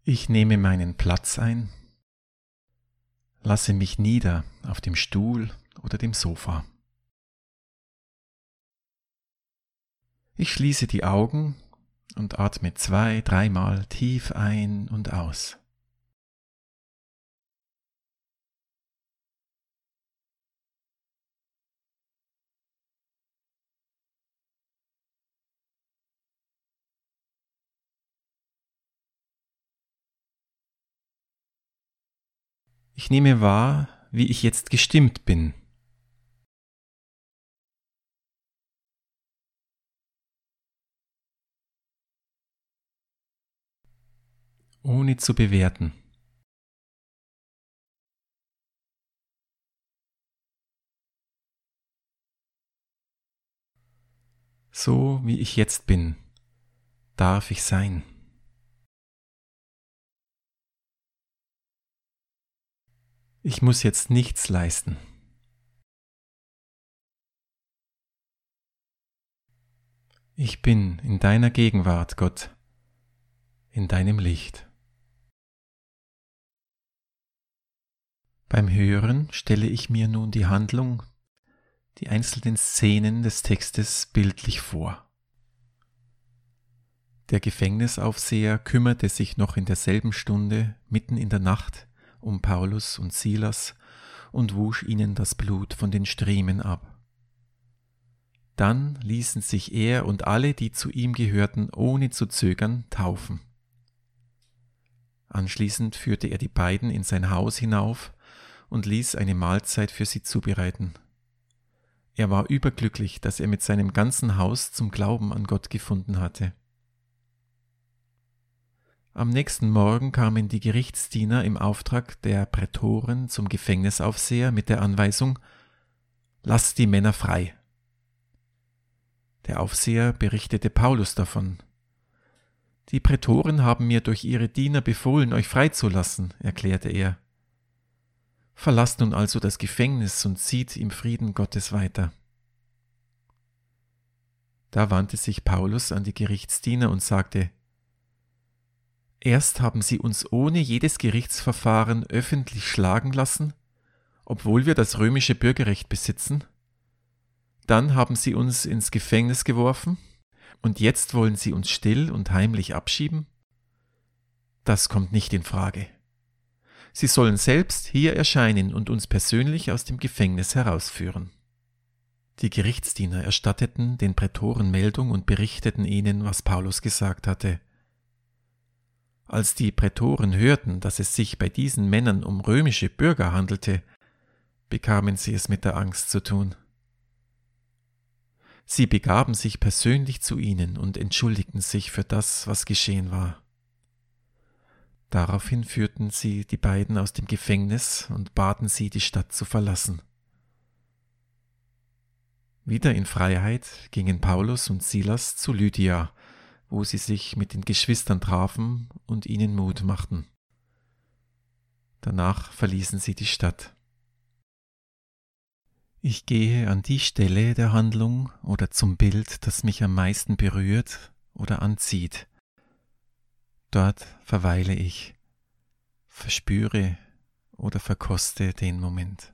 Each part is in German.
Ich nehme meinen Platz ein, lasse mich nieder auf dem Stuhl oder dem Sofa. Ich schließe die Augen und atme 2-3 Mal tief ein und aus. Ich nehme wahr, wie ich jetzt gestimmt bin. Ohne zu bewerten. So wie ich jetzt bin, darf ich sein. Ich muss jetzt nichts leisten. Ich bin in deiner Gegenwart, Gott, in deinem Licht. Beim Hören stelle ich mir nun die Handlung, die einzelnen Szenen des Textes bildlich vor. Der Gefängnisaufseher kümmerte sich noch in derselben Stunde, mitten in der Nacht, um Paulus und Silas und wusch ihnen das Blut von den Striemen ab. Dann ließen sich er und alle, die zu ihm gehörten, ohne zu zögern, taufen. Anschließend führte er die beiden in sein Haus hinauf und ließ eine Mahlzeit für sie zubereiten. Er war überglücklich, dass er mit seinem ganzen Haus zum Glauben an Gott gefunden hatte. Am nächsten Morgen kamen die Gerichtsdiener im Auftrag der Prätoren zum Gefängnisaufseher mit der Anweisung: Lasst die Männer frei. Der Aufseher berichtete Paulus davon. Die Prätoren haben mir durch ihre Diener befohlen, euch freizulassen, erklärte er. Verlasst nun also das Gefängnis und zieht im Frieden Gottes weiter. Da wandte sich Paulus an die Gerichtsdiener und sagte: Erst haben sie uns ohne jedes Gerichtsverfahren öffentlich schlagen lassen, obwohl wir das römische Bürgerrecht besitzen. Dann haben sie uns ins Gefängnis geworfen und jetzt wollen sie uns still und heimlich abschieben? Das kommt nicht in Frage. Sie sollen selbst hier erscheinen und uns persönlich aus dem Gefängnis herausführen. Die Gerichtsdiener erstatteten den Prätoren Meldung und berichteten ihnen, was Paulus gesagt hatte. Als die Prätoren hörten, dass es sich bei diesen Männern um römische Bürger handelte, bekamen sie es mit der Angst zu tun. Sie begaben sich persönlich zu ihnen und entschuldigten sich für das, was geschehen war. Daraufhin führten sie die beiden aus dem Gefängnis und baten sie, die Stadt zu verlassen. Wieder in Freiheit gingen Paulus und Silas zu Lydia, wo sie sich mit den Geschwistern trafen und ihnen Mut machten. Danach verließen sie die Stadt. Ich gehe an die Stelle der Handlung oder zum Bild, das mich am meisten berührt oder anzieht. Dort verweile ich, verspüre oder verkoste den Moment.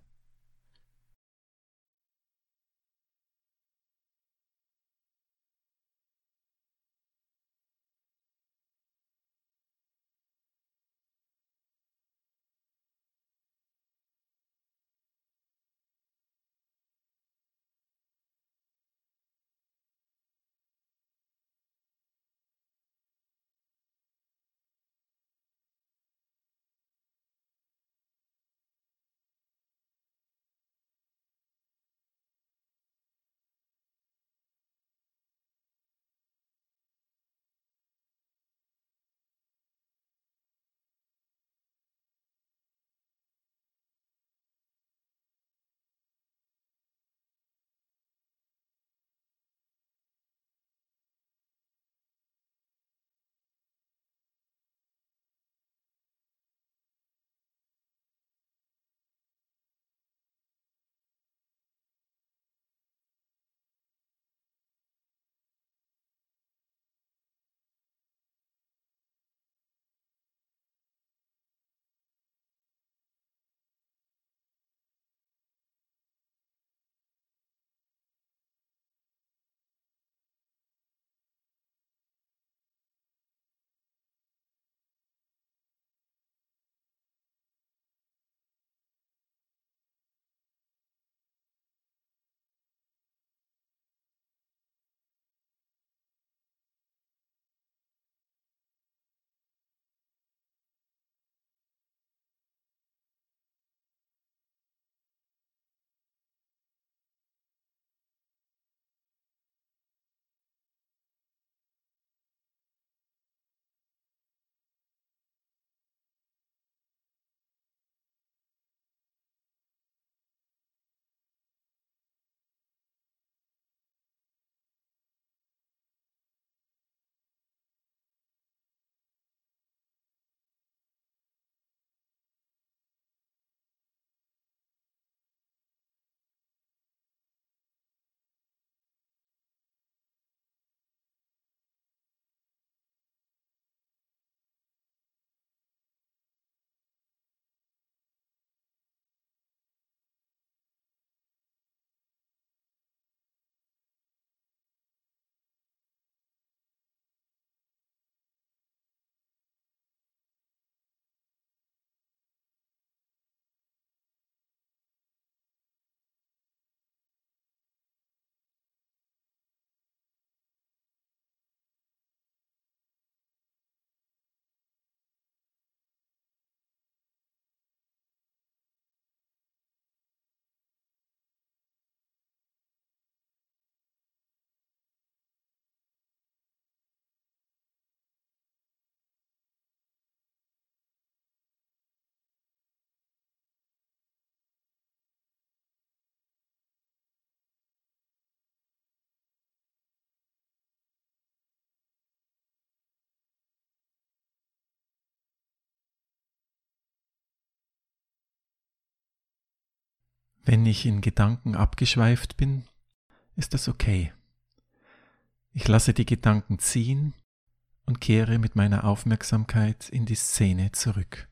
Wenn ich in Gedanken abgeschweift bin, ist das okay. Ich lasse die Gedanken ziehen und kehre mit meiner Aufmerksamkeit in die Szene zurück.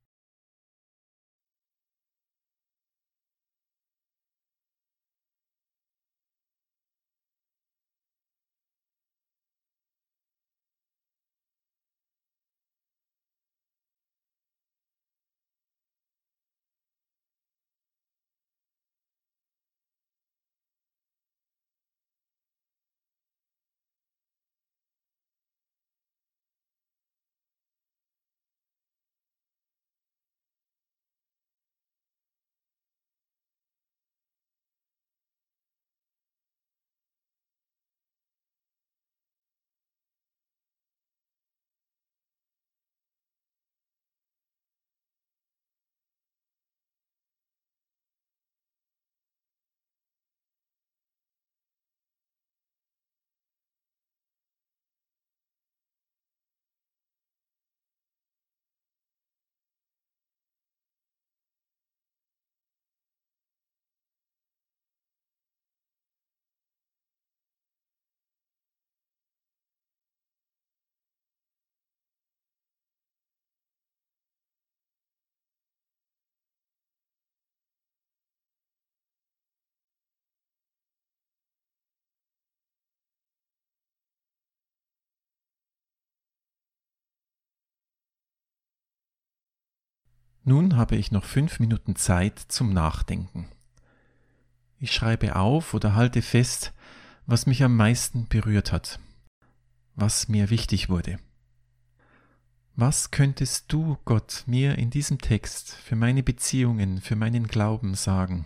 Nun habe ich noch 5 Minuten Zeit zum Nachdenken. Ich schreibe auf oder halte fest, was mich am meisten berührt hat, was mir wichtig wurde. Was könntest du, Gott, mir in diesem Text für meine Beziehungen, für meinen Glauben sagen?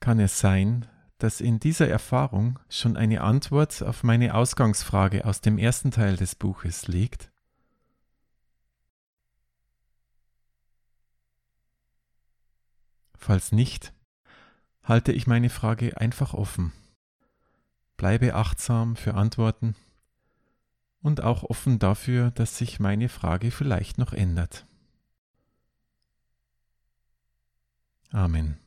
Kann es sein, dass in dieser Erfahrung schon eine Antwort auf meine Ausgangsfrage aus dem ersten Teil des Buches liegt? Falls nicht, halte ich meine Frage einfach offen. Bleibe achtsam für Antworten und auch offen dafür, dass sich meine Frage vielleicht noch ändert. Amen.